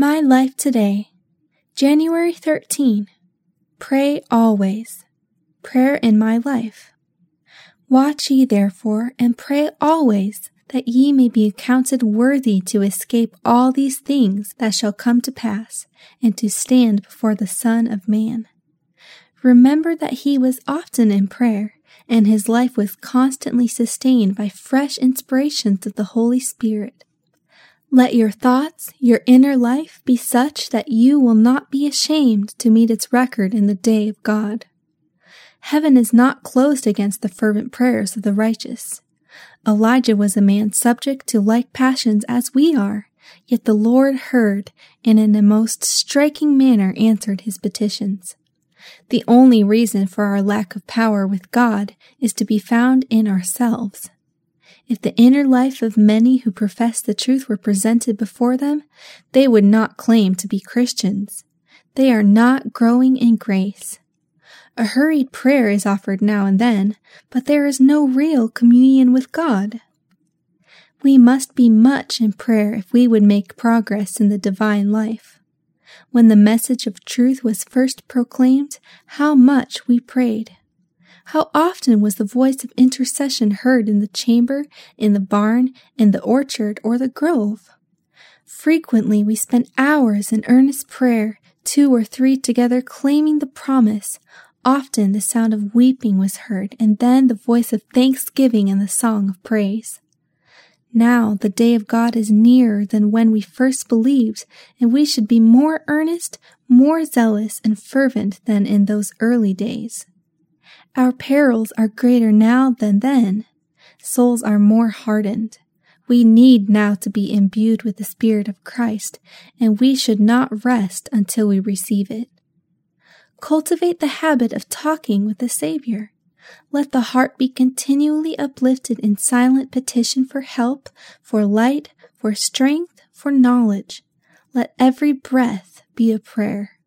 My Life Today, January 13. Pray always. Prayer in my life. Watch ye therefore, and pray always, that ye may be accounted worthy to escape all these things that shall come to pass, and to stand before the Son of Man. Remember that he was often in prayer, and his life was constantly sustained by fresh inspirations of the Holy Spirit. Let your thoughts, your inner life be such that you will not be ashamed to meet its record in the day of God. Heaven is not closed against the fervent prayers of the righteous. Elijah was a man subject to like passions as we are, yet the Lord heard and in a most striking manner answered his petitions. The only reason for our lack of power with God is to be found in ourselves. If the inner life of many who profess the truth were presented before them, they would not claim to be Christians. They are not growing in grace. A hurried prayer is offered now and then, but there is no real communion with God. We must be much in prayer if we would make progress in the divine life. When the message of truth was first proclaimed, how much we prayed. How often was the voice of intercession heard in the chamber, in the barn, in the orchard, or the grove? Frequently we spent hours in earnest prayer, 2 or 3 together claiming the promise. Often the sound of weeping was heard, and then the voice of thanksgiving and the song of praise. Now the day of God is nearer than when we first believed, and we should be more earnest, more zealous, and fervent than in those early days. Our perils are greater now than then. Souls are more hardened. We need now to be imbued with the Spirit of Christ, and we should not rest until we receive it. Cultivate the habit of talking with the Savior. Let the heart be continually uplifted in silent petition for help, for light, for strength, for knowledge. Let every breath be a prayer.